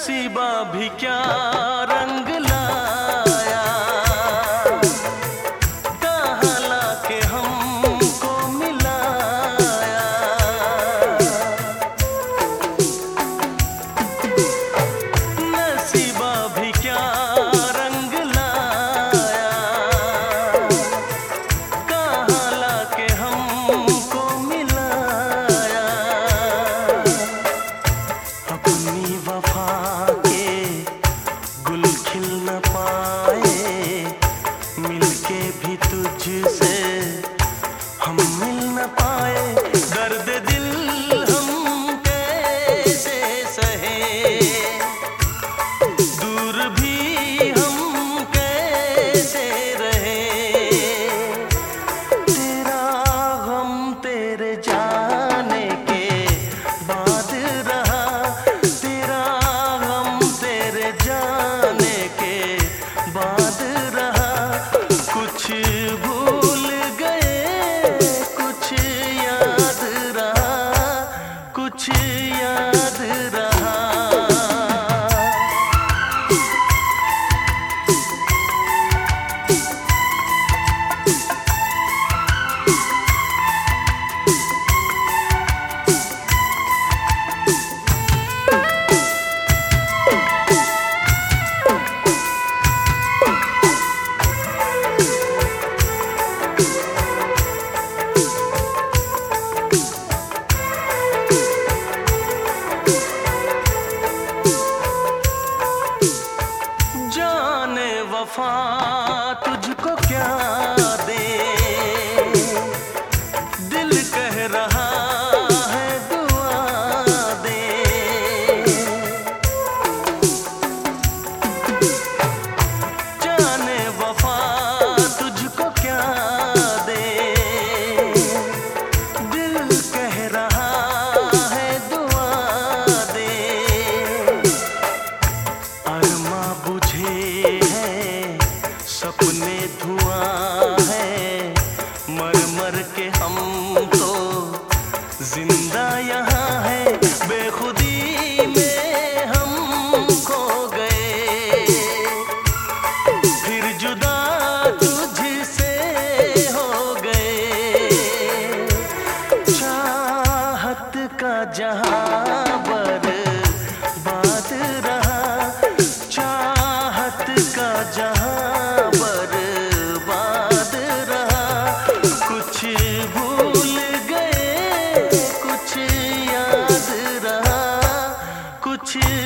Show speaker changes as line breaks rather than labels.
नसीबा भी क्या रंग लाया, कहाँ लाके हमको मिलाया। नसीबा भी क्या रंग लाया, कहाँ लाके हमको मिलाया। अपनी वफा के गुल खिल न पाए, मिलके भी तुझसे हम मिल न पाए। दर्द दिल हम कैसे सहे, दूर भी हम कैसे रहे। तेरा गम तेरे जाने के बाद रहा, तेरा गम तेरे जाने के बाद रहा। कुछ भूल गए कुछ याद रहा, कुछ याद रहा। जाने वफा तुझको क्या दे, दिल कह रहा है दुआ दे। जाने वफा तुझको क्या दे, दिल कह रहा है दुआ दे। अरमा बुझे हैं सपने धुआं है, मर मर के हम तो जिंदा यहाँ है। बेखुदी में हम खो गए, फिर जुदा तुझसे हो गए। चाहत का जहां बर्बाद रहा, चाहत का जहां बर्बाद रहा। कुछ भूल गए कुछ याद रहा, कुछ